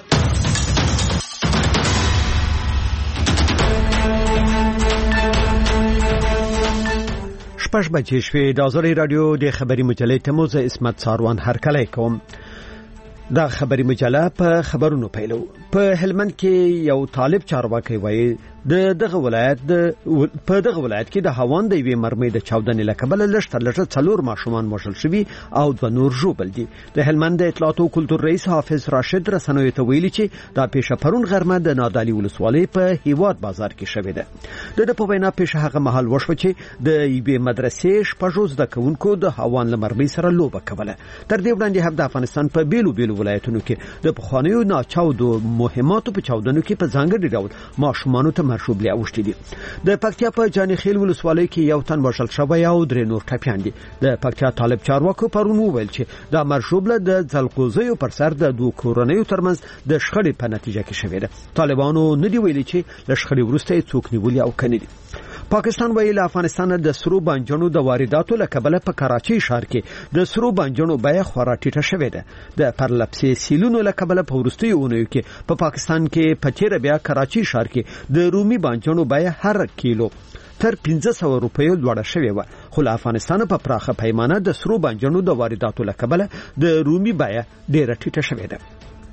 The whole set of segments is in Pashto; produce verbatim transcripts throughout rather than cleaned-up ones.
شپږ بجې شوې. د آزادۍ رادیو د خبري مجلې تموز اسمت ساروان هرکلی کوم. دا خبري مجله په خبرونو پیلو. په هلمند کې یو طالب چارواکي وایي د دغه ولایت د په دغه ولایت کې د هاوان د وی مرمۍ د چاودنې لکبل لشتر لشتر څلور ماشومان وژل شوي او د نور ژوبل دي. د هلمند د اطلاعات او کلتور رئیس حافظ راشد رسنوي ته ویلي چې دا پیښه پرون غرمه د نادعلي ولسوالۍ په هیواد بازار کې شوې ده. د په وینا پیښه هغه مهال وشو چې د یوې مدرسې شپږ زده کوونکو د هاوان له مرمۍ سره لوبه کوله. تر دې وړاندې هم د افغانستان په بیلو بیلو ولایتونو کې د پخوانیو ناچاودو مهماتو په چاودنو کې په ځانګړي ډول ماشومان ته مرشوبلي اوښتي دي. د پکتیا په جانخیل ولسوالۍ کې یو تن وژل شوی او درې نور ټپیان دي. د پکتیا طالب چارواکو پرون وویل چې دا مرشوبله د ځلقوزیو پر سر د دوه کورنیو ترمنځ د شخړې په نتیجه کې شوې ده. طالبانو نه دی ویلي چې له شخړې وروسته څوک نیولي او کني دي. پاکستان ویل افغانستان د سرو بانجانو د وارداتو لکبله په کراچۍ ښار کې د سرو بانجانو بیه خورا ټیټه شوې ده. د پرلپسې سیلونو لکبله په وروستیو اونیو کې په پا پاکستان کې په تیر بیا کراچۍ ښار کې د رومي بانجانو بیه هر کیلو تر پنځه سوه روپیو لوړه شوې و. خو له افغانستان په پراخه پیمانه د سرو بانجانو د وارداتو لکبله د رومي بیه ډیره ټیټه شوې ده.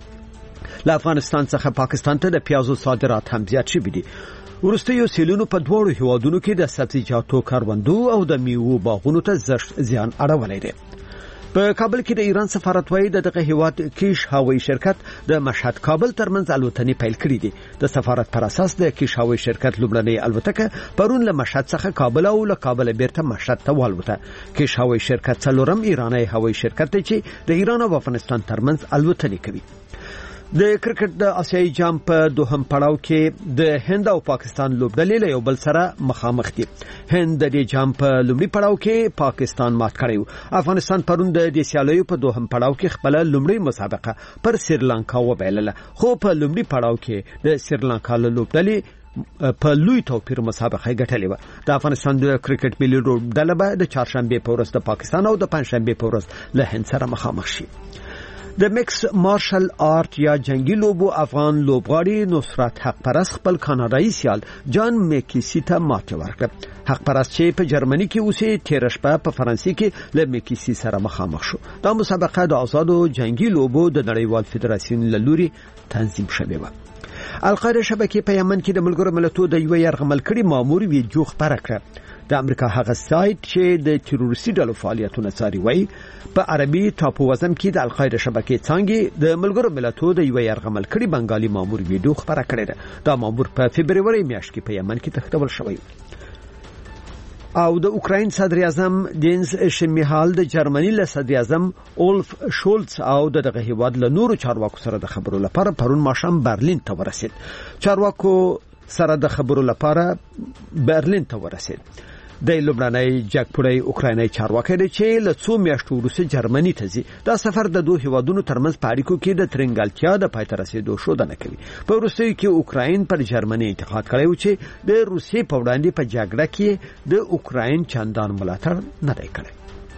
له افغانستان څخه پاکستان ته د پیازو صادرات هم زیات شوي دي. ورستیو سیلونو په دوړو هیوادونو کې د سبزیجاتو کاروندو او د میوو باغونو ته زیان اړولی دی. په کابل کې د ایران سفارت وایي دغه هیواد کیش هوایي شرکت د مشهد کابل ترمنځ الوتنې پیل کړې دي. د سفارت پر اساس د کیش هوایي شرکت لومړنۍ الوتکه پرون له مشهد څخه کابل او له کابل بیرته مشهد ته والوته. کیش هوایي شرکت څلورم ایرانی هوایي شرکت دی چې د ایران او افغانستان ترمنځ الوتنې کوي. د کرکټ د آسیایي جام په دوهم پړاو کې د هند او پاکستان لوبډلې له یو بل سره مخامخ دي. هند د دې جام په لومړي پړاو کې پاکستان مات کړی و. افغانستان پرون د دې سیالیو په دوهم پړاو کې خپل لومړی مسابقه پر سریلانکا وبایلله. خو په لومړي پړاو کې د سریلانکا لوبډلې په لوی توپیر مسابقه ګټلې و. د افغانستان د کرکټ ملي لوبډله به د چهارشنبه په ورځ د پاکستان او د پنځشنبه په ورځ له هند سره مخامخ شي. د میکس مارشل آرت یا جنگي لوبو افغان لوبغاړي نصرت حق پرست خپل کاناډایي سیال جان میکیسی ته ماته ورکړه. حق پرست چې په جرمني کې اوسې تیر شپه په فرانسې کې له میکیسی سره مخامخ شو. دا مسابقه د آزادو جنگي لوبو د نړیوال فدراسیون له لوري تنظیم شوې و. القاعده شبکې په یمن کې د ملګرو ملتونو د یو یرغمل کړي مامور ویډیو خبره کړه. د امریکا هغه سایت چې د تروریستي ډلو فعالیتونه څاري وایي په عربي ټاپو وزم کې د القاعده شبکې څنګه د ملګرو ملتونو د یو یرغمل کړي بنگالي مامور ویډیو خبره کړې ده. دا مامور په فبرवरी میاشت کې په یمن کې تښتول شوی او د اوکراین صدر اعظم دینز شمیهال د جرمني له صدر اعظم اولف شولز او دغه هیواد له نورو چارواکو سره د خبرو لپاره پرون ماښام برلین ته ورسید. چارواکو سره د خبرو لپاره برلین ته ورسید. د لومړنۍ جګپوړی اوکرایني چارواکي دی چې له څو میاشتو وروسته جرمني ته ځي. دا سفر د دوه هیوادونو ترمنځ په اړیکو کې د ترنګلتیا د پای ته رسیدو ښودنه کوي. په وروستیو کې اوکراین پر جرمني انتقاد کړی و چې د روسیې په وړاندې په جګړه کې د اوکراین چندان ملاتړ نه دی کړی.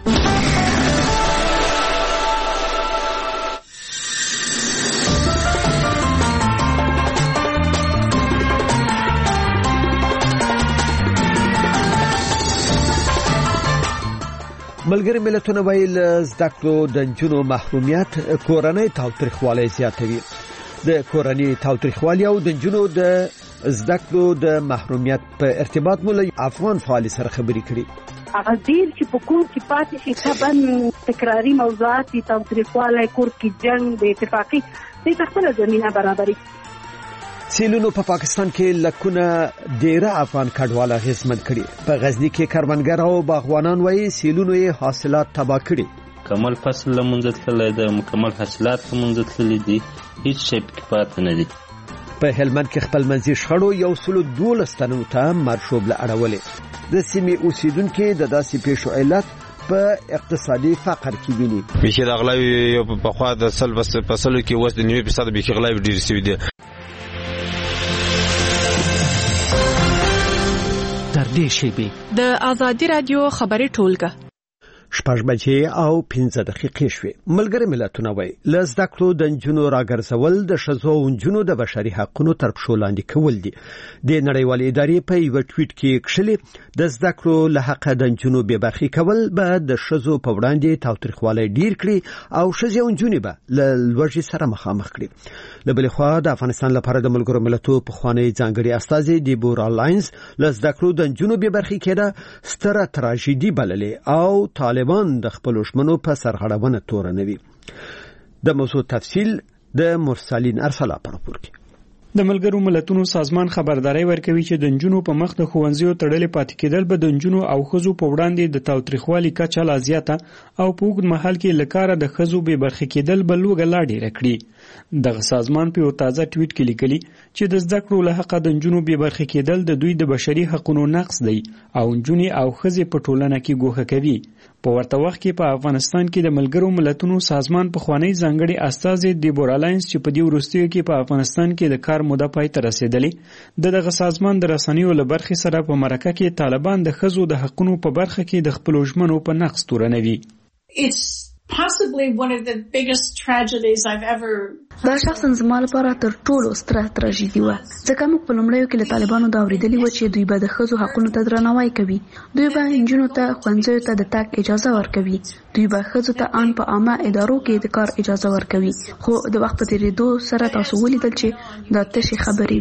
ملګری ملتونه ویل زده کړو د نجونو محرومیت کورنۍ تاوتریخوالی زیاتوي. د کورنۍ تاوتریخوالی او د نجونو د زده کړو د محرومیت په ارتباط مو له افغان فعال سره خبرې کړې. هغه ډیر چې په کور کې پاتې شي طبعا تکراری موضوعات دي. تاوتریخوالی کور کې جنگ د اتفاقی د خپل زمينه برابرۍ. سیلونو په پاکستان کې لکونه ډیره افغان کډواله غزمن کړي. په غزنی کې کروندګر او باغوانان وایي سیلونو یې حاصلات تباه کړي. کمل فصل لمونځ تللی دی، مکمل حاصلات لمونځ تللی دي، هیڅ شی پکې پاتې نه دي. په هلمند کې خپل منځي شخړو یو سلو دولس تنو ته مرشوبله اړولې. د سیمې اوسیدونکو د داسې پیښو علت په اقتصادي فقر کې ویني. بشیر اغلاوی په خوا د سل بس فصلو کې وس د نیمه فیصد به کې اغلاوی ډیر سوي دي. در دې شیبې د آزادی رادیو خبري ټولګه شپږ بجې او پنځه دقیقې شوې. ملګری ملتونه وایي ل زده کړو د نجونو راګرځول د ښځو او نجونو د بشري حقوقو تر پښو لاندې کول دي. د نړیوالې ادارې په یو ټویټ کې کښلي د زده کړو له حق د نجونو بې برخې کول به د ښځو په وړاندې تاوتریخوالی ډیر کړي او ښځې او نجونې به له لوږې سره مخامخ کړي. له بلې خوا د افغانستان لپاره د ملګرو ملتونو پخوانی ځانګړي استازي دیبورا لاینز له زده کړو د نجونو بې برخې کېده ستره تراژیدي بللې او طالبان د خپلو ژمنو په سرغړونه تورنوي. د موضوع تفصیل د مرسلین ارسلا په راپور کې. د ملګرو ملتونو سازمان خبرداري ورکوي چې د نجونو په مخ د ښوونځیو تړلې پاتې کېدل به د نجونو او ښځو په وړاندې د تاوتریخوالي کچه لا زیاته او په اوږد مهال کې له کاره د ښځو بې برخې کېدل به لوږه لا ډېره کړي. دغه سازمان په یو تازه ټویټ کې لیکلي چې د زده کړو له حقه د نجونو بې برخې کېدل د دوی د بشري حقوقو نقض دی او نجونې او ښځې په ټولنه کې ګوښه کوي. په ورته وخت کې په افغانستان کې د ملګرو ملتونو سازمان پخوانی ځانګړي استازي دیبورا لاینز چې په دې وروستیو کې په افغانستان کې د کار موده پای ته رسیدلې د دغه سازمان د رسنیو له برخې سره په مرکه کې طالبان د ښځو د حقوقو په برخه کې د خپلو ژمنو په نقض تورنوي. Possibly one of the biggest tragedies I've ever دا شخصا زما لپاره تر ټولو ستره تراژیدي وه ځکه موږ په لومړیو کې له طالبانو دا اورېدلي وو چې دوی به د ښځو حقونو ته درناوی کوي، دوی به نجونو ته ښوونځیو ته د تګ اجازه ورکوي، دوی به ښځو ته ان په عامه ادارو کې د کار اجازه ورکوي. خو د وخت په تېرېدو سره تاسو ولیدل چې دا تشې خبرې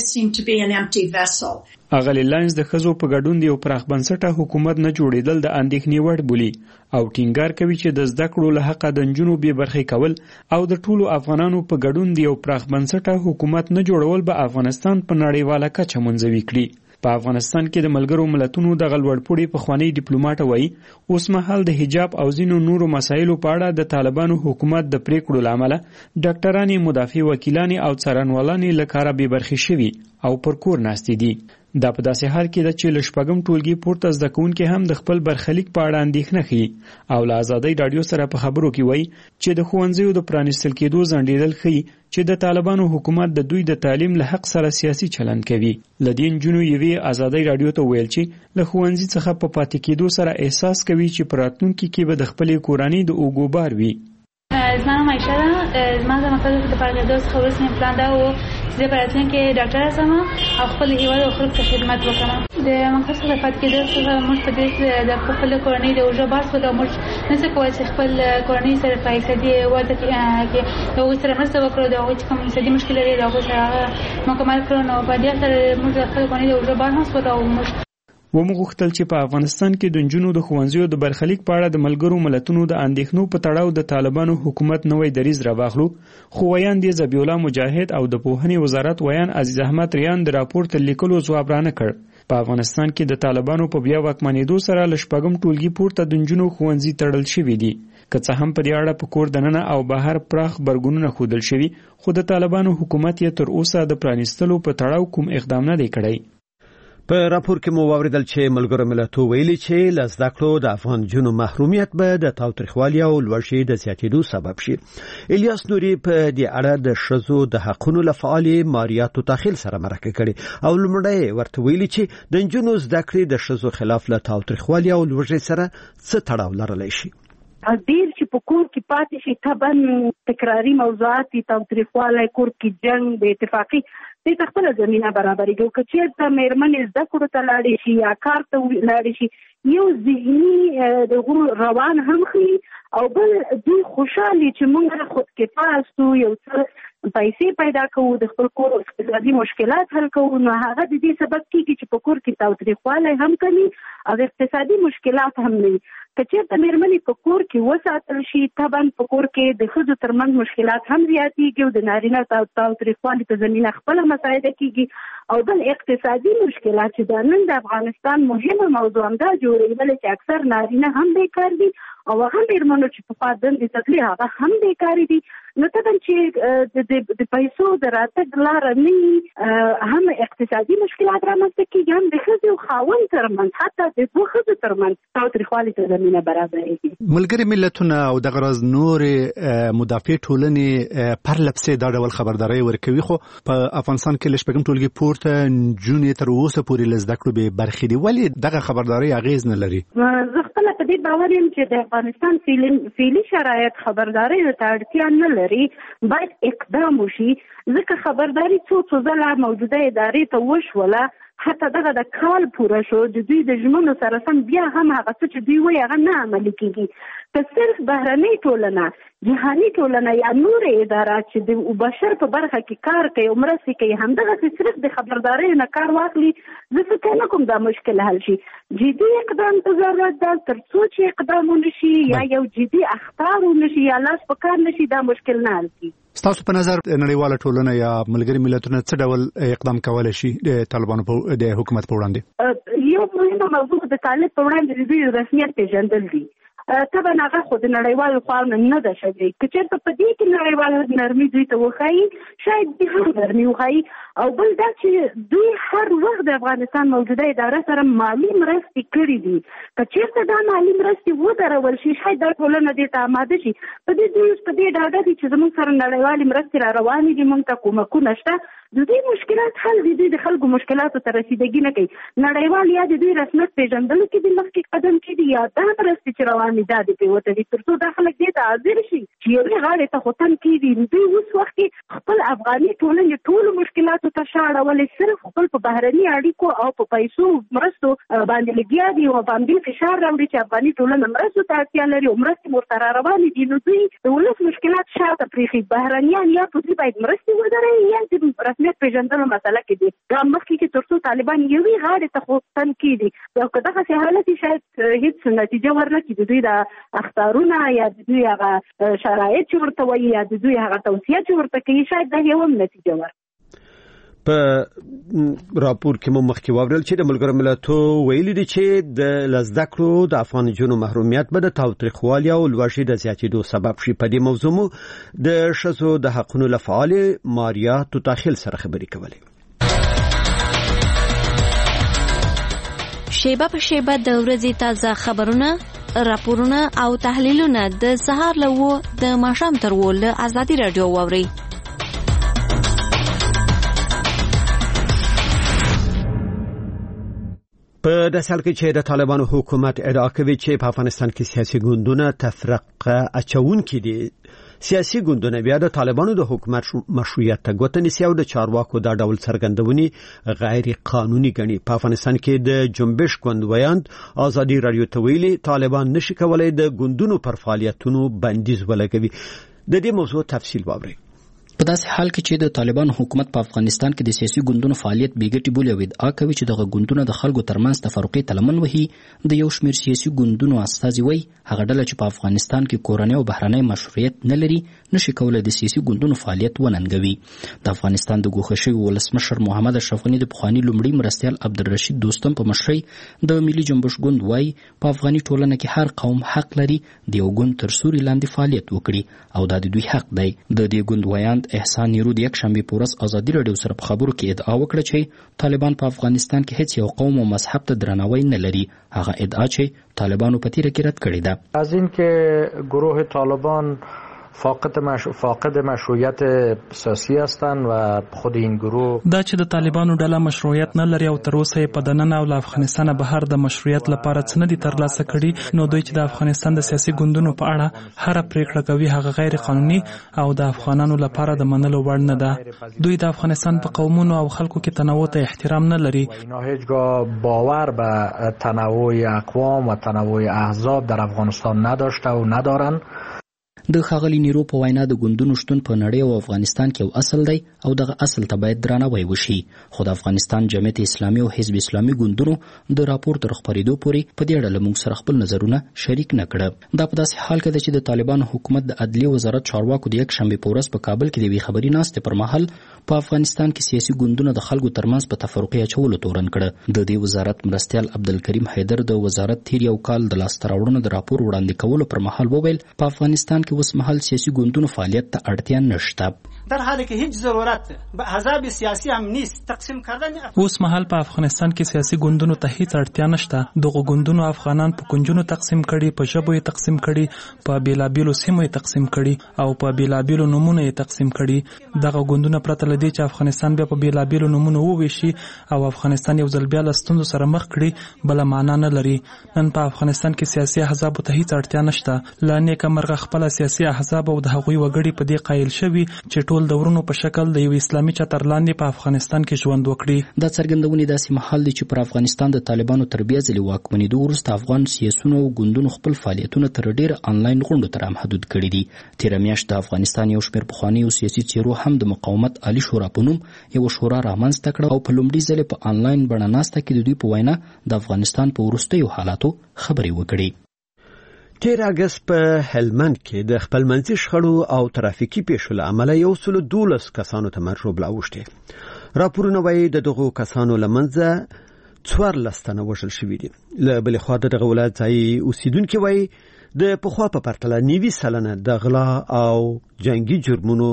وي. اغلی لاینز د ښځو په ګډون د یو پراخ بنسټه حکومت نه جوړېدل د اندېښنې وړ بولي او ټینګار کوي چې د زده کړو له حقه د نجونو بې برخې کول او د ټولو افغانانو په ګډون د یو پراخ بنسټه حکومت نه جوړول به افغانستان په نړیواله کچه منځوي کړي. په افغانستان کې د ملګرو ملتونو د غلوړپوړي پخوانی ډیپلوماټ وایي اوس مهال د حجاب او ځینو نورو مسایلو په اړه د طالبانو حکومت د پریکړو له امله ډاکټرانې، مدافع وکیلانې او څارنوالانې له کاره بې برخې شوي او پر کور ناستې دي. دا په داسې حال کې ده چې له شپږم ټولګي پورته زده کوونکي هم د خپل برخلیک په اړه اندېښنه ښيي او له ازادۍ راډیو سره په خبرو کې وایي چې د ښوونځیو د پرانیستل کېدو ځنډېدل ښيي چې د طالبانو حکومت د دوی د تعلیم له حق سره سیاسي چلند کوي. له دې نجونو یوې ازادۍ راډیو ته ویل چې له ښوونځي څخه په پاتې کېدو سره احساس کوي چې په راتلونکي کې به د خپلې کورنۍ د اوږو بار وي. زما نوم عایشه ده. زما د مقصد د فارغېدو څخه وروسته مې پلان دا و چې زه په راتلونکي کې ډاکټره شم او خپل هېواد او خلکو ته خدمت وکړم. د مقصد څخه پاتې کېدو څخه موږ په دې د خپل کورنۍ د اوږو بار څخه موږ نشو کولی چې خپل کورنۍ سره په اقتصادي وضع کې د هغوی سره مرسته وکړو، د هغوی چې کوم اقتصادي مشکل لري د هغوی سره مکمل کړو. نو په دې سره موږ د خپل کورنۍ د اوږو بار هم سپکو او موږ ومو غوښتل چې په افغانستان کې د نجونو د ښوونځیو د برخلیک په اړه د ملګرو ملتونو د اندېښنو په تړاو د طالبانو حکومت نوی دریځ راواخلو، خو ویان دی ذبیح الله مجاهد او د پوهنې وزارت ویان عزیز احمد ریان د راپور تر لیکلو ځواب رانه کړ. په افغانستان کې د طالبانو په بیا واکمنېدو سره له شپږم ټولګي پورته د نجونو ښوونځي تړل شوي دي. که څه هم په دې اړه په کور دننه او بهر پراخ غبرګونونه ښودل شوي، خو د طالبانو حکومت یې تر اوسه د پرانیستلو په تړاو کوم اقدام نه دی کړی. په راپور کې مو واوریدل چې ملګرو ملتونو ویلي چې له زده کړو د افغان جنو محرومیت به د تاوتریخوالي او لوړشي د زیاتېدو سبب شي. الیاس نوري په دې اړه د ښځو د حقوقو لپاره ماریاتو تخیل سره مرکه کړي او لومړی ورته ویلي چې د جنو زده کړې د ښځو خلاف له تاوتریخوالي او لوړشي سره څه تړاو لرلی شي. ډیر چې په کور کې پاتې شي طبعا تکراری موضوعات تاوتریخوالی، کور کې جنگ، بې اتفاقي دې ته خپله زمینه برابرېږي. او که چېرته مېرمنې زده کړو ته لاړې شي یا کار ته لاړې شي، یو ذهني د هغو روان هم ښيي او بل دوی خوشحالي چې موږ خودکفا استو، یو څه پیسې پیدا کوو، د خپل کور اقتصادي مشکلات حل کوو. نو هغه د دې سبب کېږي چې په کور کې تاوتریخوالی هم کمي او اقتصادي مشکلات هم نه وي. که چېرته مېرمنې په کور کې وساتل شي، طبعا په کور کې د ښځو ترمنځ مشکلات هم زیاتېږي او د نارینه تاوتریخوالي په زمینه خپله مساعده کېږي. او بل اقتصادي مشکلات چې دا نن د افغانستان مهمه موضوع همدا جوړېدله چې اکثر نارینه هم بیکار دي او هغه مېرمنو چې په خوا دندې ته تلي هغه هم بیکارې دي. نو طبعا چې د پیسو د راتګ لاره نه وي، هم اقتصادي مشکلات رامنځته کېږي، هم د ښځې او خاوند ترمنځ، حتی د دوه ښځو ترمنځ تاوتریخوالي ته زمینه برابرېږي. ملګري ملتونه او دغه راز نورې مدافع ټولنې پرله پسې دا ډول خبرداری ورکوي، خو په افغانستان کې له شپږم ټولګي پورته نجونې تر اوسه پورې له زده کړو بې برخې دي. ولې دغه خبرداری اغېز نه لري؟ زه خپله په په دې باور یم چې د افغانستان فعلي شرایط خبرداري ته اړتیا نه لري، باید اقدام وشي، ځکه خبرداري څو څو ځله موجوده ادارې ته وشوله، حتی دغه د کال پوره شو، د دوی د ژمنو سره سم بیا هم هغه څه چې دوی وایي هغه نه عملي کېږي. که صرف بهرنۍ ټولنه، جهاني ټولنه یا نور ادارات چې د بشر په برخه کې کار کوي او مرستې کوي همدغسې صرف د خبردارۍ نه کار واخلي، زه فکر نه کوم دا مشکل حل شي. جدي اقدام ته ضرورت ده، تر څو چې اقدام ونه شي یا یو جدي اخطار ونه شي یا لاس په کار نه شي، دا مشکل نه حل کېږي. ستاسو په نظر نړیواله ټولنه یا ملګري ملتونه څه ډول اقدام کولی شي د طالبانو په د حکومت په وړاندې؟ یو مهمه موضوع د طالب په وړاندې د دوی رسمیت پېژندل دي. طبعا هغه خو د نړیوالو خوا نه ده شوې، که چېرته په دې کې نړیواله نرمي دوی ته وښایي شاید دوی هم نرمي وښایي، او بل دا چې دوی هر وخت د افغانستان موجوده اداره سره مالي مرستې کړي دي، که چېرته دا مالي مرستې ودرول شي شاید دا ټولنه دې ته آماده شي. په دې دوی اوس په دې ډاډه دي چې زموږ سره نړیوالې مرستې را روانې دي، موږ ته کومکونه شته، د دوی مشکلات حل دي، دوی د خلکو مشکلاتو ته رسیدګي نه کوي. نړیوال یا د دوی رسمیت پېژندلو کې د مخکې قدم کېږي یا دا مرستې چې روانې دا د پیوته دي، تر څو دا خلک دې ته حاضر شي چې یوې غاړې ته خو تن کېږي. دوی اوس وخت کې خپل افغاني ټولنې ټولو مشکلاتو ته شا اړولې، صرف خپل په بهرني اړیکو او په پیسو مرستو باندې لګیا دي او په همدې فشار راوړي چې افغاني ټولنه مرستو ته اړتیا لري او مرستې ورته را روانې دي. نو دوی د ولس مشکلات شاته پرېښي، بهرنیان یا په دوی باید مرستې ودروي یا د رسمیت پېژندلو مسله کې دي. دا مخکې کې تر څو طالبان یوې غاړې ته خو تن کېږي، او که دغسې حالت شاید هېڅ نتیجه ورنکړي، د دوی د اخطارونه یا د دوی هغه شرایط چې ورته وایي یا د دوی هغه توصیه چې ورته کوي شاید دا یو هم نتیجه ور. په راپور کې مو مخکې واورل چې د ملګرو ملتونو ویلي دي چې د لزده کړو د افغان جنو محرومیت به د تاوتریخوالي او لوږې د زیاتېدو سبب شي. په دې موضوع مو د ښځو د حقونو له فعال ماریا توتاخیل سره خبرې کولې. شیبه په شیبه د ورځې تازه خبرونه، راپورونه او تحلیلونه د سهار له وو د ماښام تر وو له ازادي رادیو واورئ. په داسې حال کې چې د طالبانو حکومت ادعا کوي چې په افغانستان کې سیاسي ګوندونه تفرقه اچونکي دي، سیاسي ګوندونه بیا د طالبانو د حکومت مشروعیت ته ګوته نیسي او د چارواکو دا ډول څرګندونې غیر قانوني ګڼي. په افغانستان کې د جنبش ګوند ویاند ازادي رادیو ته ویلي طالبان نشي کولای د ګوندونو پر فعالیتونو بندیز ولګوي. د دې موضوع تفصیل واورئ. په داسې حال کې چې د طالبان حکومت په افغانستان کې د سیاسي ګوندونو فعالیت بیګټي بولي او ادعا کوي چې دغه ګوندونه د خلکو ترمنځ تفرقې ته لمن وهي، د یو شمېر سیاسي ګوندونو استازي وایي هغه ډله چې په افغانستان کې کورنۍ او بهرنۍ مشروعیت نه لري نشي کولای د سیاسي ګوندونو فعالیت وننګوي. د افغانستان د ګوښه شوي ولسمشر محمد اشرف غني د پخواني لومړي مرستیال عبدالرشید دوستم په مشرۍ د ملي جنبش ګوند وایي په افغاني ټولنه کې هر قوم حق لري د یو ګوند تر سوري لاندې فعالیت وکړي او دا د دوی حق دی. د دې ګوند ویاند احسان نیرو د یک شنبه په ورځ ازادي رادیو سره په خبرو کې ادعا وکړه چې طالبان په افغانستان کې هیڅ یو قوم او مذهب ته درناوی نه لري. هغه ادعا چې طالبانو په تیره کې رد کړې ده. از این که گروه طالبان فاقد مش... فاقد مشروعیت سیاسی هستند و خود این گروه دا چې د طالبانو ډله مشروعیت نه لري او تر اوسه په دننه او له افغانستان بهر د مشروعیت لپاره څه نه دي ترلاسه کړي، نو دوی چې د افغانستان د سیاسي ګوندونو په اړه هر پریکړه کوي هغه غیر قانوني او د افغانانو لپاره د منلو وړ نه ده. دوی د افغانستان په قومونو او خلکو کې تنوع ته احترام نه لري. اینا هیچگاه باور به تنوع اقوام و تنوع احزاب در افغانستان نداشته و ندارن. د ښاغلي نیرو په وینا د ګوندونو شتون په نړۍ او افغانستان کې یو اصل دی او دغه اصل ته باید درناوی وشي. خو د افغانستان جمعیت اسلامي او حزب اسلامي ګوندونو د راپور تر خپرېدو پورې په دې اړه موږ سره خپل نظرونه شریک نه کړه. دا په داسې حال کې ده چې د طالبانو حکومت د عدلیې وزارت چارواکو د یک شنبې په ورځ په کابل کې د یوې خبري ناستې پر مهال په افغانستان کې سیاسي ګوندونه د خلکو ترمنځ په تفرقې اچولو تورن کړه. د دې وزارت مرستیال عبدالکریم حیدر د وزارت تیر یو کال د لاسته راوړنو د راپور وړاندې کولو پر مهال وویل په افغانستان کې اوس مهال سیاسي ګوندونو فعالیت ته اړتیا نشته. در حالی که هیچ ضرورت به احزاب سیاسی هم نیست تقسیم کردن. اوس مهال په افغانستان کې سیاسي ګوندونو ته هیڅ اړتیا نشته. دغه ګوندونو افغانان په کنجونو تقسیم کړي، په ژبو یې تقسیم کړي، په بیلابیلو سیمو یې تقسیم کړي او په بیلابیلو نمونه یې تقسیم کړي. دغه ګوندونه پرته له دې چې افغانستان بیا په بیلابیلو نمونه وویشي او افغانستان یو ځل بیا له ستونزو سره مخ کړي بله معنا نه لري. نن په افغانستان کې سیاسي احزابو ته هیڅ اړتیا نشته. لا نیکه مرغه خپله سیاسي احزاب او د هغوی وګړي په دې قایل شوي چې ټول د ورونو په شکل د یو اسلامي چتر لاندې په افغانستان کې ژوند وکړي. دا څرګندونې داسې مهال دي چې پر افغانستان د طالبانو تر بیا ځلې واکمنېدو وروسته افغان سیاسیونو او ګوندونو خپل فعالیتونه تر ډېره انلاین غونډو ته محدود کړي دي. تېره میاشت د افغانستان یو شمېر پخوانیو سیاسي څېرو هم د مقاومت عالي شورا په نوم یوه شورا رامنځته کړه او په لومړي ځلې په انلاین بڼه ناسته کې د دوی په وینا د افغانستان په وروستیو حالاتو خبرې وکړي. تیر اگست په هلمند کې د خپلمنځي شخړو او ترافیکي پیښو له امله یو سل دولس کسانو ته مرګ ژوبله اوښتې. راپورونه وایي د دغو کسانو له منځه څوارلس تنه وژل شوي دي. له بلې خوا د دغه ولایت ځایي اوسیدونکي وایي د پخوا په پرتله نوي سلنه د غلا او جنګي جرمونو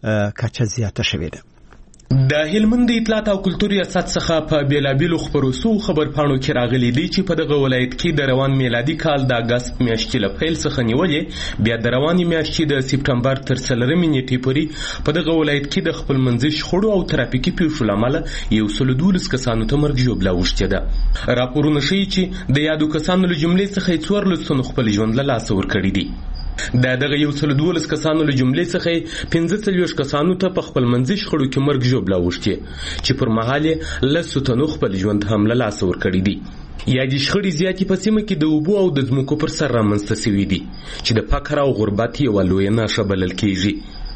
کچه زیاته شوې ده. د هلمند اطلاعات او کلتور ریاست څخه په بیلابیلو خبرو سو خبرپاڼو کې راغلي دي چې په دغه ولایت کې د روان میلادي کال د اگست میاشتې له پیل څخه نیولې بیا د روانې میاشتې د سپټمبر تر څلورمې نیټې پورې په دغه ولایت کې د خپلمنځي شخړو او ترافیکي پیښو له امله یو سل دولس کسانو ته مرګ ژوبله اوښتې ده. راپورونه ښیي چې د یادو کسانو له جملې څخه یې څوارلس تنو خپل ژوند له لاسه ورکړي دي. د دغه یو سل دولس کسانو له جملې څخه پنځه څلوېښت کسانو ته په خپلمنځي شخړو کې مرګ ژوبله اوښتې چې پر مهال یې لسو تنو خپل ژوند هم له لاسه ورکړي دي. یادې شخړې زیاتې په سیمه کې د اوبو او د ځمکو پر سر رامنځته سوي دي چې د فقر او غربت یوه لویه نښه بلل کېږي.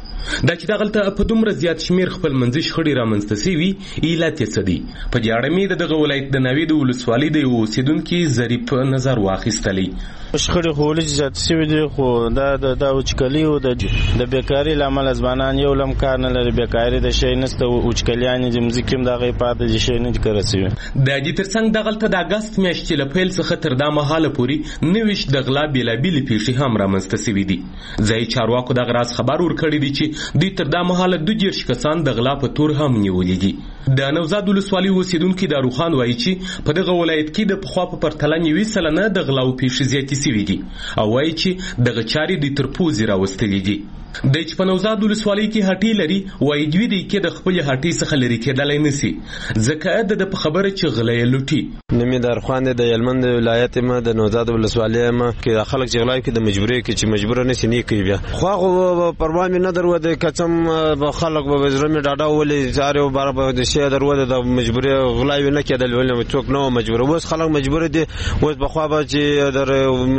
دا چې دغلته په دومره زیات شمیر خپلمنځي شخړې رامنځته سوي علت یې څه دی؟ په دې اړه مې د دغه ولایت د ناوې د ولسوالۍ د یو اوسېدونکي ظریف نظر واخیستلی. شخړې خو ولې زیاتې سوي دي خو دا د وچکلي او د بیکاري له امله ځوانان یو لم کار نه لري. بیکاري د شی نسته، وچکلیانې د مځکې هم د هغې پاته دي شی نه دي کره سوي. د دې تر څنګ دغلته د اګست میاشتې له پیل څخه تر دا مهاله پورې نویشت د غلا بېلابېلې پیښې هم رامنځته سوي دي. ځایي چارواکو دغه راز خبر ورکړی دی چې دوی تر دا مهاله دوه دېرش کسان د غلا په تور هم نیولي دي. د نوزاد ولسوالۍ اوسېدونکي داروخان وایي چې په دغه ولایت کې د پخوا په پرتله نوي سلنه د غلاو پیښې زیاتې سوي دي او وایي چې دغه چارې دوی تر پوزې راوستلي دي. د چې په نوزاد ولسوالۍ کې هټۍ لري وایي دوی د کې د خپلې هټۍ څخه لرې کېدلی نسي ځکه د ده په خبره چې غله یې لوټي. نوم یې دارخوان دی، د هلمند ولایت یم، د نوزاد ولسوالۍ یم. کې خلک چې غلا کوي د مجبورۍ کې چې مجبوره نسي نه کوي. بیا خو هغه پروا مې نه درلوده که څه به خلک به زړه مې ډاډه ولې زارې او باره به د شی درلوده د مجبورۍ غلا یې نه کېدل ولې څوک نه و مجبوره. اوس خلک مجبوره دي. اوس پخوا به چې در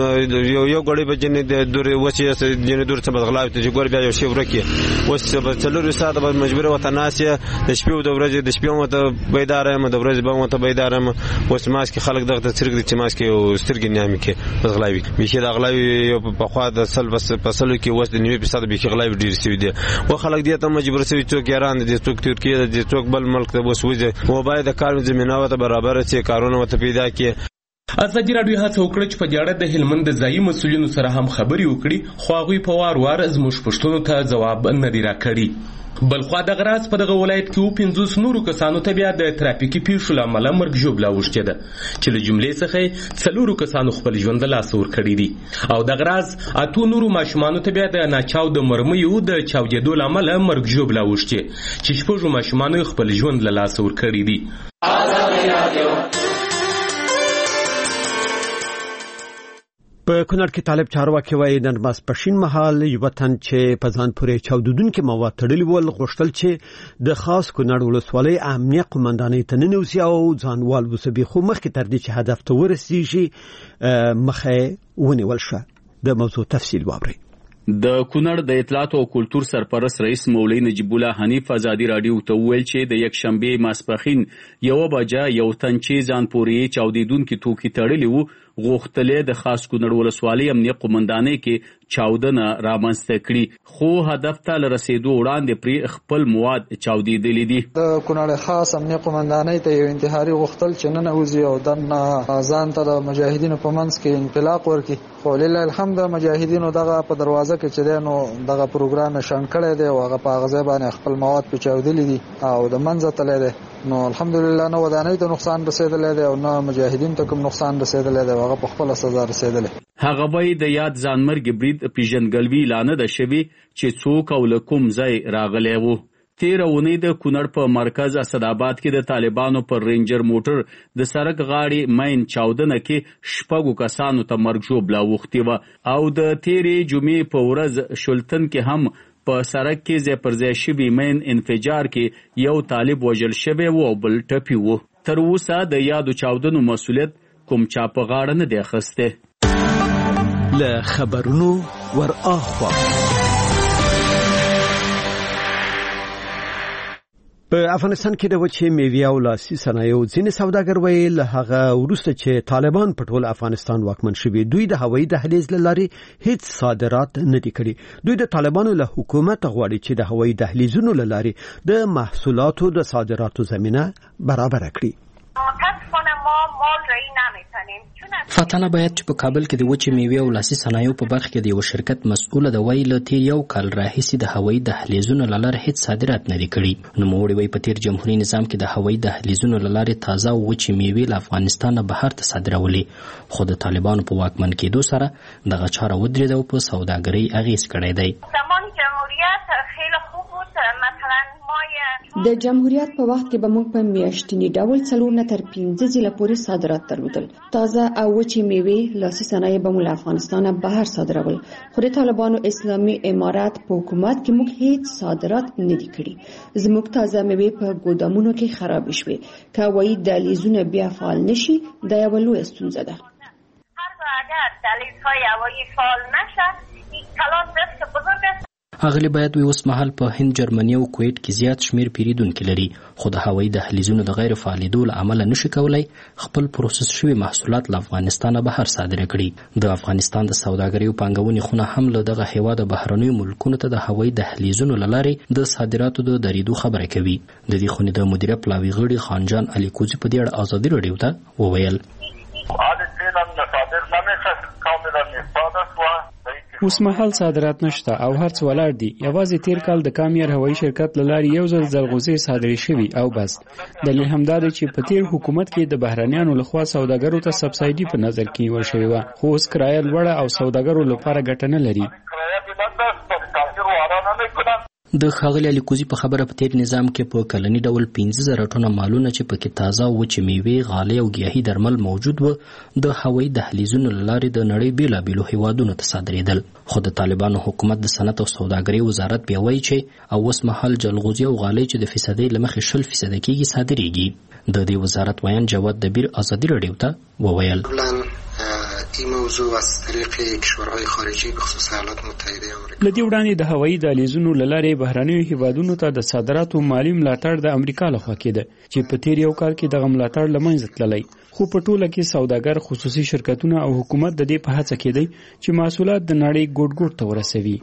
یو ګړی به جنې د دورې اوس یې جنې دور څه به غلا چې بیا یو شی ورکې. اوس به څلور ساعته به مجبوره ورته ناست یې د شپې او د ورځې د شپې هم ورته بیداره یم د ورځې به هم ورته بیداره یم. اوس ماسکې خلک دغه ته څرګ دي چې ماسکې یو سترګې نیامې کې بس غلاوي بیخي د غلاوي یو پخوا د سل بس په سلو کې اوس د نوي فیصده بیخي غلاوي ډېرې سوي دي. و خلک دې ته مجبور سوي څوک ایران دي، څوک ترکیه دي، څوک بل ملک ته اوس وځي. و باید د کار زمینه ورته برابره شي، کارونه ورته پیدا کړي. ازادي راډیو هڅه وکړه چې په دې اړه د هلمند د ځایي مسؤلینو سره هم خبرې وکړي خو هغوی په وار وار زموږ پوښتنو ته ځواب نه دی راکړی. بلخوا دغه راز په دغه ولایت کې اووه پنځوس نورو کسانو ته بیا د ترافیکي پیښو له امله مرګ ژوبله اوښتې ده چې له جملې څخه یې څلورو کسانو خپل ژوند له لاسه ورکړي دي او دغه راز اتو نورو ماشومانو ته بیا د ناچاو د مرمیو د چاودېدو له امله مرګ ژوبله اوښتې چې شپږو ماشومانو یې خپل ژوند له لاسه ورکړي دي. په کونړ کې طالب چارواکي وایي نن ماسپښین مهال یو تن چې په ځان پورې چاودېدونکي مواد تړلي ول غوښتل چې د خاص کونړ ولسوالۍ امنیه قومندانۍ ته ننوځي او ځانوال وسبي خو مخکې تر دې چې هدف ته ورسیږي مخه ونیول شوه. د موضوع تفصیل واورئ. د کونړ د اطلاعات او کلتور سرپرست رئیس مولوی نجیب الله حنیف ازادي راډیو ته وویل چې د یک شنبه ماسپښین یو بجه یو تن چې ځان پورې چاودېدونکي توکي تړلي وو غوښتلې د خاص کونړ ولسوالۍ امنیه قومندانۍ کې چاودنه رامنځته کړي، خو هدف ته له رسېدو وړاندې پرې خپل مواد چاودېدلي دي. د کونړ خاص امنیه قومندانۍ ته یو انتحاري غوښتل چې ننوځي او دننه ځان ته د مجاهدینو په منځ کې انطلاق ورکړي، خو لله الحمد مجاهدینو دغه په دروازه کې چې دی نو دغه پروګرام یې شنډ کړی دی او هغه په هغه ځای باندې خپل مواد پې چاودلي دي او د منځه تللی دی. نو الحمدلله نه ودانۍ ته نقصان رسېدلی دی او نه مجاهدینو ته کوم نقصان رسېدلی دی، هغه په خپله سزا رسېدلی. هغه وایي د یاد ځانمرګي برید پیژندګلوي لا نه ده شوې چې څوک او له کوم ځای راغلی و. تیره اونۍ د کونړ په مرکز اسداباد کې د طالبانو پر رینجر موټر د سړک غاړې مین چاودنه کې شپږو کسانو ته مرګ ژوبله اوښتې وه او د تیرې جمعې په ورځ شلتن کې هم په سړک کې ځای پر ځای شوي مین انفجار کې یو طالب وژل شوی و او بل ټپي و. تر اوسه د یادو چاودنو مسؤلیت کوم چا په غاړه نه دی اخیستی. له خبرونو ور اخوا په افغانستان کې د وچې میوې او لاسي صنایعو ځینې سوداګر ویل هغه وروسته چې طالبان په ټول افغانستان واکمن شوي دوی د هوایي دهلیز له لارې هیڅ صادرات نه دي کړي. دوی د طالبانو له حکومت غواړي چې د هوایي دهلیزونو له لارې د محصولاتو د صادراتو زمینه برابر کړي. فاتاله باید چې په کابل کې د وچې میوې او لاسي صنایعو په برخه کې د یو شرکت مسؤله د وایي له تیر یو کال راهیسې د هوایي دهلیزونو له لارې هیڅ صادرات نه دي کړي. نوموړي وایي په تیر جمهوري نظام کې د هوایي دهلیزونو له لارې تازه او وچې میوې له افغانستان نه بهر ته صادرولې، خو د طالبانو په واکمن کېدو سره دغه چاره ودرېده او په سوداګرۍ اغېز کړی دی. د جمهوریت په وخت کې به موږ په میاشتني ډول څلور نه تر پنځه ځله پورې صادرات درلودل. تازه او وچې میوې لاسي صنایع به موږ له افغانستانه بهر صادرول، خو د طالبانو اسلامي امارات په حکومت کې موږ هیڅ صادرات نه دي کړي. زموږ تازه میوې په ګودامونو کې خراب شوې، که هوایي دهلیزونه بیا فعال نشي دا یوه لویه ستونزه ده. اگر دهلیزهای هوایی فعال نشه این کلان رزق بزرگ است. اغلی باید وی اوس مهال په هند، جرمني او کویت کې زیات شمیر پیریدونکي لري، خو د هوایي دهلیزونو د غیر فعالیدو له امله نشي کولای خپل پروسس شوي محصولات له افغانستانه بهر صادره کړي. د افغانستان د سوداګرۍ او پانګونې خونه هم له دغه هیواد بهرنیو ملکونو ته د هوایي دهلیزونو له لارې د صادراتو د درېدو خبره کوي. د دې خونې د مدیره پلاوي غړي خانجان علي کوزي په دې اړه ازادي راډیو ته وویل. اوس مهال صادرات نشته او هر څه ولاړ دي. یوازې تیر کال د کامیر هوایي شرکت له لارې یو ځل ځلغوزې صادرې شوي او بس. دلیل همدا دی چې په تیر حکومت کې د بهرنیانو لخوا سوداګرو ته سبسایډي په نظر کې نیول شوې وه، خو اوس کرایه لوړه او سوداګرو لپاره ګټه نه لري. د ښاغلي الیکوزي په خبره په تیر نظام کې په کلني ډول پنځه زره ټنه مالونه چې پکې تازه وچې میوې، غالۍ او ګیاهي درمل موجود و د هوایي دهلیزونو له لارې د نړۍ بېلابېلو هیوادونو ته صادرېدل. خو د طالبانو حکومت د صنعت او سوداګرۍ وزارت بیا وایي چې او اوس مهال جلغوزي او غالۍ چې د فیصدۍ له مخې شل فیصده کېږي صادرېږي. د دې وزارت ویان جواد دبیر ازادي راډیو ته وویل. این موضوع از طریق کشورهای خارجی به خصوص ایالات متحده آمریکا. لدی وړاندې د هوایي دهلیزونو له لارې بهرنیو هیوادونو ته د صادراتو مالی ملاتړ د امریکا لخوا کېده چې په تیر یو کال کې دغه ملاتړ له منځه تللی، خو په ټوله کې سوداګر، خصوصي شرکتونه او حکومت د دې په هڅه کې دی چې محصولات د نړۍ ګوټ ګوټ ته ورسوي.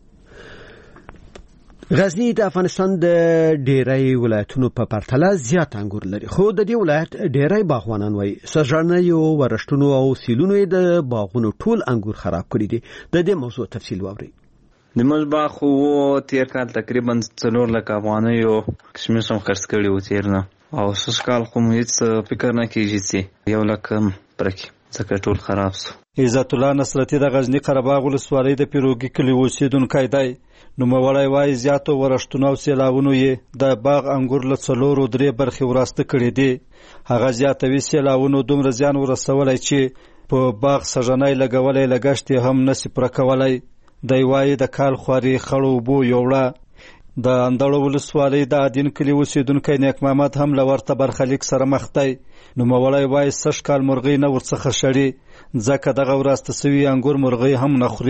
غزني د افغانستان د ډیری ولایتونو په پرتله زیات انګور لري، خو د دې ولایت ډیری باغوانان وایي سږنیو ورښتونو او سیلونو د باغونو ټول انګور خراب کړي دي. د دې موضوع تفصیل واورئ. د موږ باغ خو تیر کال تقریبا څلور لکه افغانیو کشمش هم خرڅ کړي و تیر نه، او سږ کال خو هېڅ فکر نه کېږي چې یو لک پرکې ځکه ټول خراب سو. عزت الله نصرتي د غزني قره باغ ولسوالۍ د پیروګي کلي اوسېدونکی دی. نوموړی وایي زیاتو ورښتونو او سیلاونو یې د باغ انګور له څلورو درې برخې وراسته کړي دي. هغه زیاتوي سیلاونو دومره زیان ورسولی چې په باغ سږنی لګولی لګښت یې هم نسي پوره کولی. دی وایي د کال خواري خړو اوبو یوړه. د اندړو ولسوالۍ د عدین کلي اوسېدونکی نیک محمد هم له ورته برخلیک سره مخ دی. نوموړی وایي سږ کال مرغۍ نه ورڅخه شړي ځکه دغه وراسته سوي انګور مرغۍ هم نه خوري.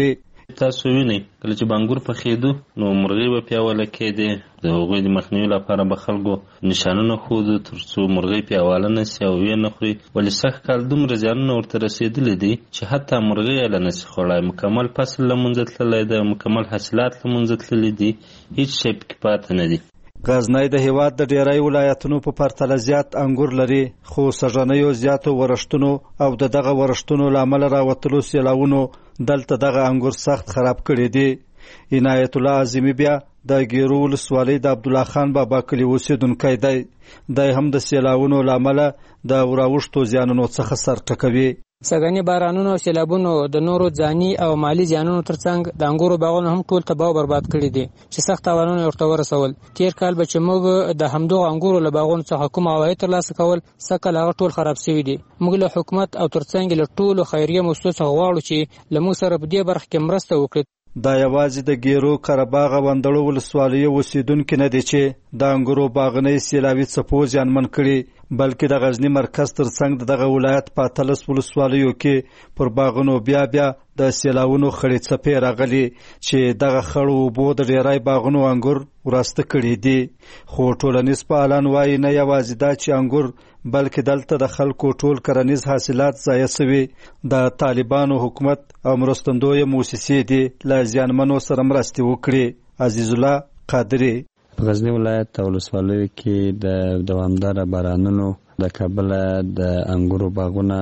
تاسو وینئ کله چې بانګور پخېدو نو مرغۍ به پیاوله کېدې د هغوی د مخنیوي لپاره به خلکو نشانونه ښودو تر څو مرغۍ پیاوله نه سي او ویې نه خوري. ولې سږ کال دومره زیانونه ورته رسېدلي دي چې حتی مرغۍ یې له نسي خوړی. مکمل فصل له منځه تللی دی، مکمل حاصلات له منځه تللي دي، هېڅ شی پکې پاته نه دي. غزنی د هیواد د ډیری ولایتونو په پرتله زیات انګور لري، خو سږنیو زیاتو ورښتونو او د دغه ورښتونو له امله راوتلو سیلاونو دلته دغه انګور سخت خراب کړي دي. عنایت الله اعظمي بیا د ګیرو ولسوالۍ د عبدالله خان بابا کلي اوسېدونکی دی. دی هم د سیلاونو له امله د راوښتو زیانونو څخه سر ټکوي. سږني بارانونو او سیلابونو د نورو ځاني او مالی زیانونو ترڅنګ د انګورو باغونو هم ټول تباه او برباد کړي دي چې سخت تاوانونه ورته ورسول. تیر کال به چې موږ د همدغو انګورو له باغونو څخه کوم عواید ترلاسه کول، سږکال هغه ټول خراب شوي دي. موږ له حکومت او ترڅنګ له ټولو خیریه مؤسسو څخه غواړو چې له موږ سره په دې برخه کې مرسته وکړي. دا یوازې د ګیرو قرهباغ او اندړو ولسوالیو اوسېدونکي نه دي چې د انګورو باغنۍ سیلابي څپو زیانمن کړي، بلکې د غزني مرکز ترڅنګ د دغه ولایت په اتلس ولسوالیو کې پر باغونو بیا بیا د سیلاونو خړې څپې راغلي چې دغه خړو اوبو د ډیری باغونو انګور وراسته کړي دي. خو ټولنیز فعالان وایي نه یوازې دا چې انګور بلکې دلته د خلکو ټول کرنیز حاصلات ضایع سوي. د طالبانو حکومت او مرستندویه موسسې دي له زیانمنو سره مرستې وکړي. عزیز الله قادري په غزنی ولایت او ولسوالیو کې د دوامداره بارانونو د کابل د انګورو باغونه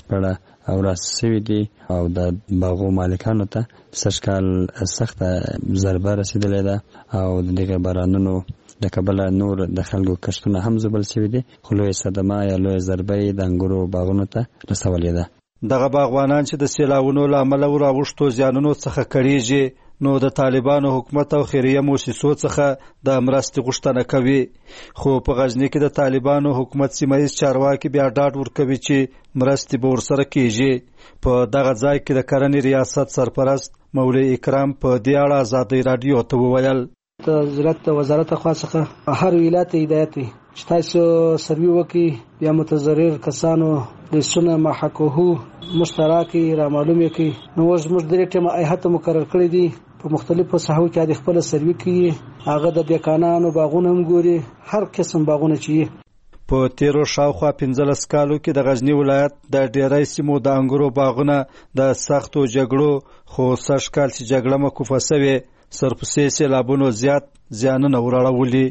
بشپړه او راس سوي دي او د باغو مالکانو ته سږ کال سخته ضربه رسیدلې ده او د دغه بارانونو د کابل نور د خلکو کښتونه هم زبل سوي دي، خو لویه صدمه یا لویه ضربه یې د انګورو باغونو ته رسولې ده. دغه باغوانان چې د سیلاونو له امله راوښتو زیانونو څخه کړېږي نو د طالبانو حکومت او خیریه موسسو څخه د مرستې غوښتنه کوي. خو په غزني کې د طالبانو حکومت سیمهیز چارواکي بیا ډاډ ورکوي چې مرستې به ورسره کېږي. په دغه ځای کې د کرنې ریاست سرپرست مولوي اکرام په دې اړه ازادۍ راډیو ته وویل: د زراعت وزارت خوا څخه هر ولایت هدایت دی چې تاسو سروي وکړي، بیا متضرر کسانو لیستونه محققو مشترکي را معلومه کړي. نو اوس موږ درې ټیمه ایهات مقرر کړی دي په مختلفو ساحو کې د خپل سروي کوي، هغه د دیکانانو باغونه هم ګوري، هر قسم باغونه چې په تیرو شاوخوا پنځلس کالو کې د غزنی ولایت د ډیری سیمو د انګورو باغونه د سختو جګړو خو سږ کال چې جګړه موقوفه سوې سرپسې سیلابونو زیات زیانونه وراړولي.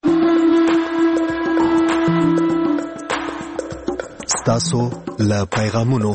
ستاسو له پیغامونو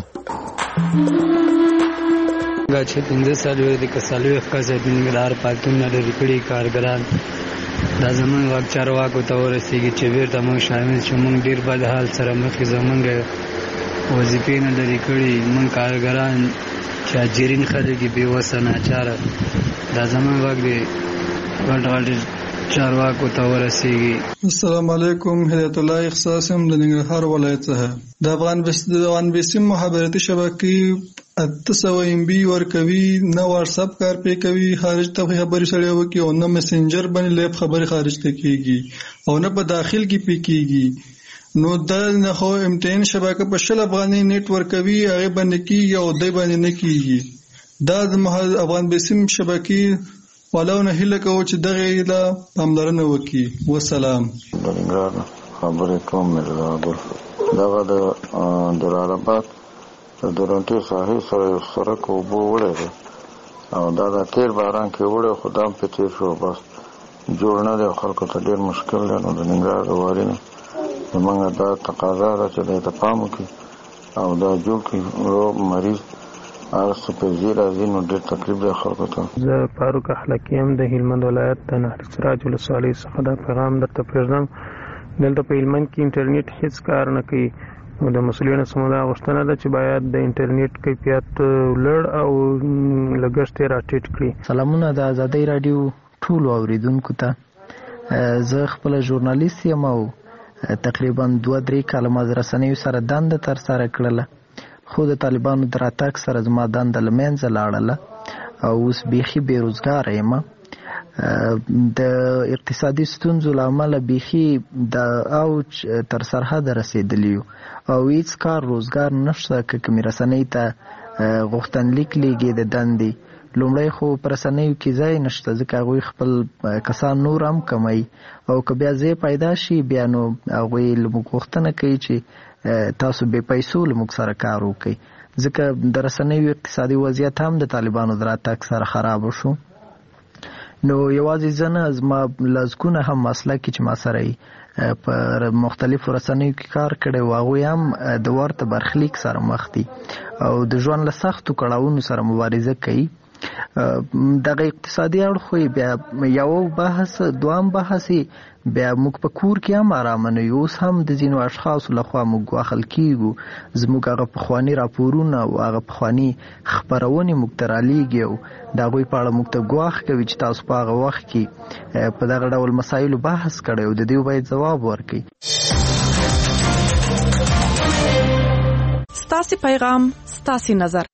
دا چې پنځه څلوېښت د کسالوي ښکاسه بنګلار پاتون لري کړي کارګران دا زمونږ واک چارواکو ته ورسېږي چې بیرته موږ شامل شو. موږ ډېر بد حال سره مخ کې زمونږ وظیفې نه لري کړي، موږ کارګران چې اجرین خلک بې وسه ناچاره، دا زمونږ واک دی غټ غټ چارواکو ته ورسېږي. السلام علیکم، هدایت الله اخصاصم د ننګرهار ولایت څخه. د افغان بیسیم مخابراتي شبکې اته سوه ام بي ورکوي، نه واتساپ کار پې کوي، خارج ته خبرې سړی وکړي او نه مسنجر باندې لیب خبرې خارج ته کېږي او نه په داخل کې پې کېږي. نو دا نه خو امتحان شبکه په شل افغاني نیټ ورکوي، هغې باندې کېږي او دی باندې نه کېږي. دا د افغان بیسیم شبکې والاو نه هیله کوو چې دغه له پاملرنه وکړي. وسلام. د ننګرهار خبرې کوم مرزا عبدالف. دغه د جلال آباد د دورنټي ساحې سره یو سړک اوبه وړی دی او دا د تېر باران کې وړی، خو دا هم پې تېر شو، بس جوړ نه دی او خلکو ته ډېر مشکل دی. نو د ننګرهار د والي نه زموږ دا تقاضا ده چې دی ته پام وکړي او دا جوړ کړي یو مریض هغه څه په ځای راځي نو ډېر تکلیف دی خلکو ته. زه فاروق اخلاقي یم د هلمند ولایت د نهر سراج ولسوالۍ څخه دا پیغام درته پرېږدم. دلته په هلمند کې انټرنیټ هېڅ کار نه کوي. نو د مسؤلینو څخه دا غوښتنه ده چې باید د انټرنیټ کیفیت لوړ او لګښت یې راټیټ کړي. سلامونه د ازادۍ راډیو ټولو اوریدونکو ته. زه خپله ژورنالیست یم او تقریبا دوه درې کاله ما د رسنیو سره دنده ترسره کړله، خو د طالبانو د راتګ سره زما دنده له منځه لاړله او اوس بیخي بېروزګاره یم. د اقتصادي ستونزو له امله بیخي د اوج تر سرحده رسېدلي یو او هېڅ کار روزګار نشته. که کومې رسنۍ ته غوښتنلیک لیږې د دندې لومړی خو پر رسنیو کې ځای نشته ځکه هغوی خپل کسان نور هم کموي او که بیا ځای پیدا شي بیا نو هغوی له موږ غوښتنه کوي چې تاسو بې پیسو له موږ سره کار وکړئ ځکه د رسنیو اقتصادي وضعیت هم د طالبانو د راتګ سره خراب شو. نو یوازې زه نه زما لزګونه هم مسلکي چې ما سره په مختلفو رسنیو کې کار کړی و هغوی هم د ورته برخلیک سره مخ دي او د ژوند له سختو کړاوونو سره مبارزه کوي. دغه اقتصادي اړخ بیا یو بحث دوام بحث بیا موږ په کور کې هم ارامه نه یو. اوس هم د ځینو اشخاصو لخوا موږ ګواښل کیږو زموږ هغه پخواني راپورونه او هغه پخواني خپرونې موږ ته رالیږي او د هغوی په اړه موږ ته ګواښ کوي چې تاسو په هغه وخت کې په دغه ډول مسایلو بحث کړی او د دې باید ځواب ورکړي. ستاسې پیغام ستاسې نظر